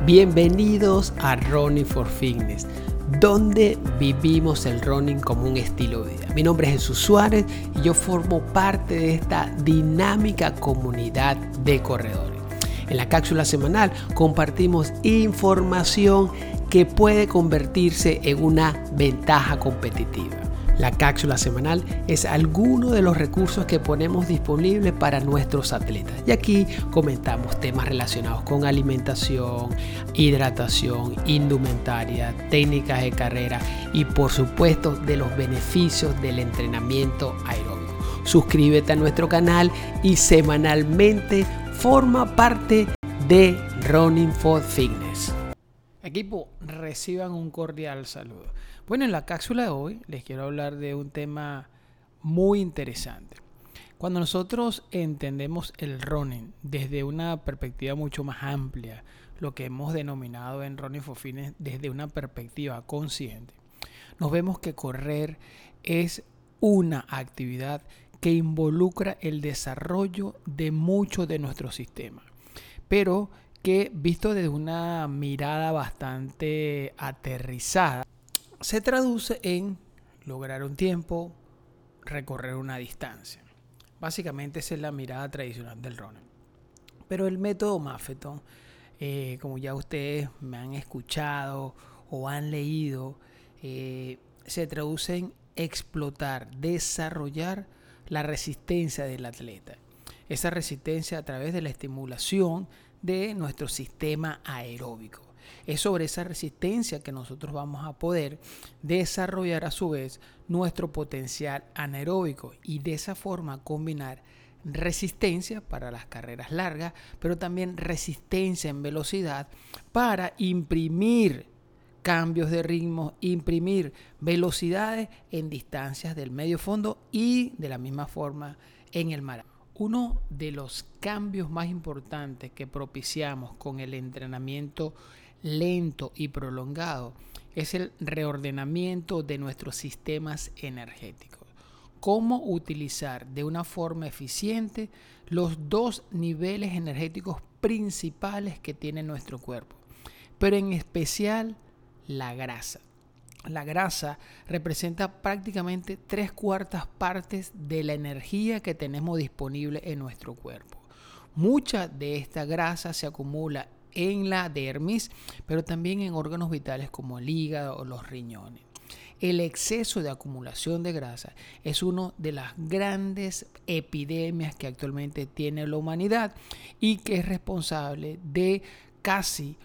Bienvenidos a Running for Fitness, donde vivimos el running como un estilo de vida. Mi nombre es Jesús Suárez y yo formo parte de esta dinámica comunidad de corredores. En la cápsula semanal compartimos información que puede convertirse en una ventaja competitiva. La cápsula semanal es alguno de los recursos que ponemos disponibles para nuestros atletas. Y aquí comentamos temas relacionados con alimentación, hidratación, indumentaria, técnicas de carrera y por supuesto de los beneficios del entrenamiento aeróbico. Suscríbete a nuestro canal y semanalmente forma parte de Running for Fitness. Equipo, reciban un cordial saludo. Bueno, en la cápsula de hoy les quiero hablar de un tema muy interesante. Cuando nosotros entendemos el running desde una perspectiva mucho más amplia, lo que hemos denominado en Running for Fitness desde una perspectiva consciente, nos vemos que correr es una actividad que involucra el desarrollo de muchos de nuestros sistemas, pero que visto desde una mirada bastante aterrizada, se traduce en lograr un tiempo, recorrer una distancia. Básicamente esa es la mirada tradicional del running. Pero el método Maffetone, como ya ustedes me han escuchado o han leído, se traduce en explotar, desarrollar la resistencia del atleta. Esa resistencia a través de la estimulación de nuestro sistema aeróbico. Es sobre esa resistencia que nosotros vamos a poder desarrollar a su vez nuestro potencial anaeróbico y de esa forma combinar resistencia para las carreras largas, pero también resistencia en velocidad para imprimir cambios de ritmo, imprimir velocidades en distancias del medio fondo y de la misma forma en el maratón. Uno de los cambios más importantes que propiciamos con el entrenamiento lento y prolongado es el reordenamiento de nuestros sistemas energéticos. Cómo utilizar de una forma eficiente los dos niveles energéticos principales que tiene nuestro cuerpo, pero en especial la grasa. La grasa representa prácticamente 3/4 partes de la energía que tenemos disponible en nuestro cuerpo. Mucha de esta grasa se acumula en la dermis, pero también en órganos vitales como el hígado o los riñones. El exceso de acumulación de grasa es una de las grandes epidemias que actualmente tiene la humanidad y que es responsable de casi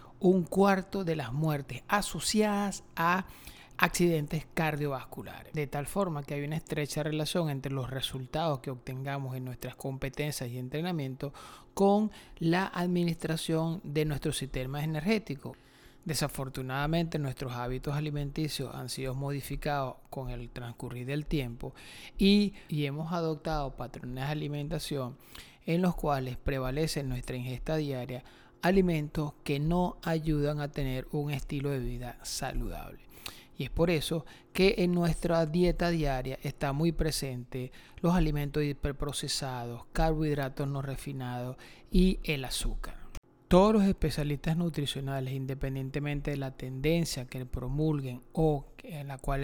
1/4 de las muertes asociadas a accidentes cardiovasculares, de tal forma que hay una estrecha relación entre los resultados que obtengamos en nuestras competencias y entrenamiento con la administración de nuestro sistema energético. Desafortunadamente nuestros hábitos alimenticios han sido modificados con el transcurrir del tiempo y hemos adoptado patrones de alimentación en los cuales prevalece en nuestra ingesta diaria alimentos que no ayudan a tener un estilo de vida saludable. Y es por eso que en nuestra dieta diaria está muy presente los alimentos hiperprocesados, carbohidratos no refinados y el azúcar. Todos los especialistas nutricionales, independientemente de la tendencia que promulguen o en la cual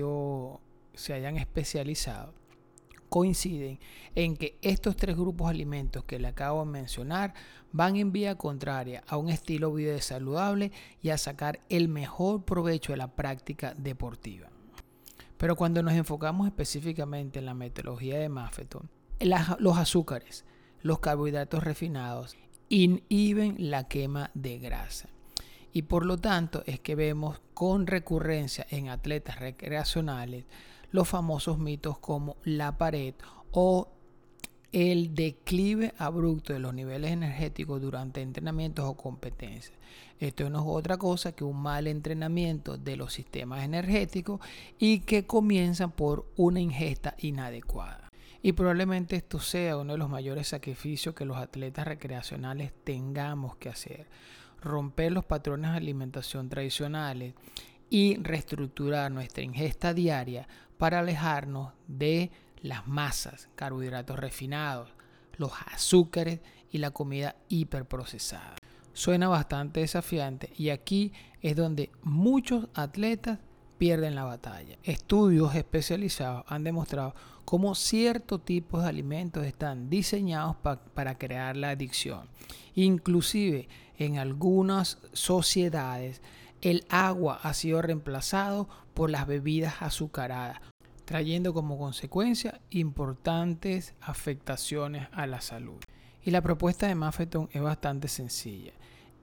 se hayan especializado, coinciden en que estos 3 grupos de alimentos que le acabo de mencionar van en vía contraria a un estilo de vida saludable y a sacar el mejor provecho de la práctica deportiva. Pero cuando nos enfocamos específicamente en la metodología de Maffetone, los azúcares, los carbohidratos refinados inhiben la quema de grasa. Y por lo tanto es que vemos con recurrencia en atletas recreacionales los famosos mitos como la pared o el declive abrupto de los niveles energéticos durante entrenamientos o competencias. Esto no es otra cosa que un mal entrenamiento de los sistemas energéticos y que comienzan por una ingesta inadecuada. Y probablemente esto sea uno de los mayores sacrificios que los atletas recreacionales tengamos que hacer. Romper los patrones de alimentación tradicionales y reestructurar nuestra ingesta diaria para alejarnos de las masas, carbohidratos refinados, los azúcares y la comida hiperprocesada. suena bastante desafiante y aquí es donde muchos atletas pierden la batalla. Estudios especializados han demostrado cómo ciertos tipos de alimentos están diseñados para crear la adicción. Inclusive en algunas sociedades el agua ha sido reemplazado por las bebidas azucaradas, trayendo como consecuencia importantes afectaciones a la salud. Y la propuesta de Maffetone es bastante sencilla: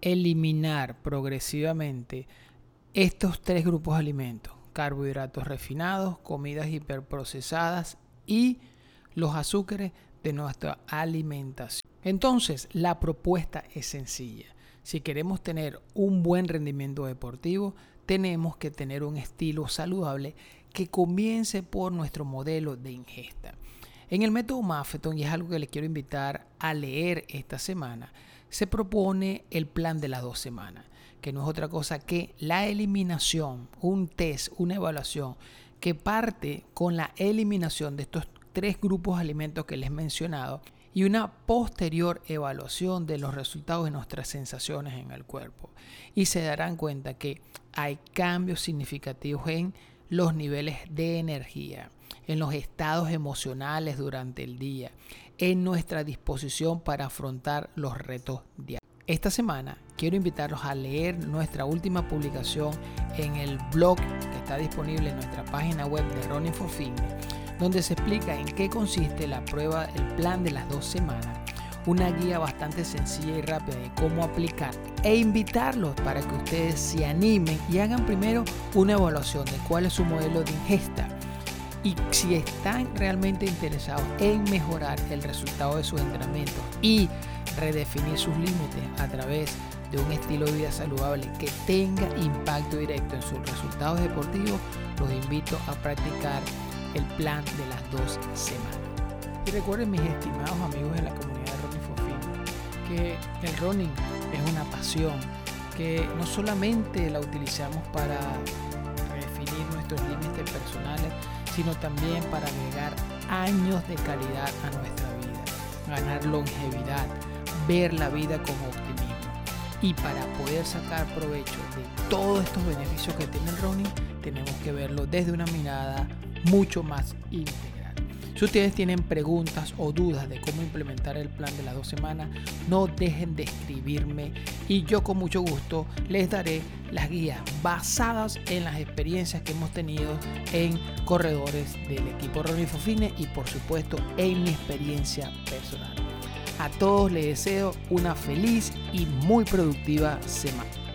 eliminar progresivamente estos 3 grupos de alimentos: carbohidratos refinados, comidas hiperprocesadas y los azúcares de nuestra alimentación. Entonces, la propuesta es sencilla. Si queremos tener un buen rendimiento deportivo, tenemos que tener un estilo saludable que comience por nuestro modelo de ingesta. En el método Maffetone, y es algo que les quiero invitar a leer esta semana, se propone el plan de las 2 semanas, que no es otra cosa que la eliminación, un test, una evaluación que parte con la eliminación de estos 3 grupos de alimentos que les he mencionado y una posterior evaluación de los resultados de nuestras sensaciones en el cuerpo. Y se darán cuenta que hay cambios significativos en los niveles de energía, en los estados emocionales durante el día, en nuestra disposición para afrontar los retos diarios. Esta semana quiero invitarlos a leer nuestra última publicación en el blog que está disponible en nuestra página web de Running for Fitness, donde se explica en qué consiste la prueba, el plan de las 2 semanas, una guía bastante sencilla y rápida de cómo aplicar, e invitarlos para que ustedes se animen y hagan primero una evaluación de cuál es su modelo de ingesta y si están realmente interesados en mejorar el resultado de sus entrenamientos y redefinir sus límites a través de un estilo de vida saludable que tenga impacto directo en sus resultados deportivos. Los invito a practicar el plan de las 2 semanas. Y recuerden, mis estimados amigos de la comunidad de Running for Fitness, que el running es una pasión, que no solamente la utilizamos para redefinir nuestros límites personales, sino también para agregar años de calidad a nuestra vida, ganar longevidad, ver la vida con optimismo. Y para poder sacar provecho de todos estos beneficios que tiene el running, tenemos que verlo desde una mirada mucho más integral. Si ustedes tienen preguntas o dudas de cómo implementar el plan de las 2 semanas, no dejen de escribirme y yo con mucho gusto les daré las guías basadas en las experiencias que hemos tenido en corredores del equipo Running for Fitness y por supuesto en mi experiencia personal. A todos les deseo una feliz y muy productiva semana.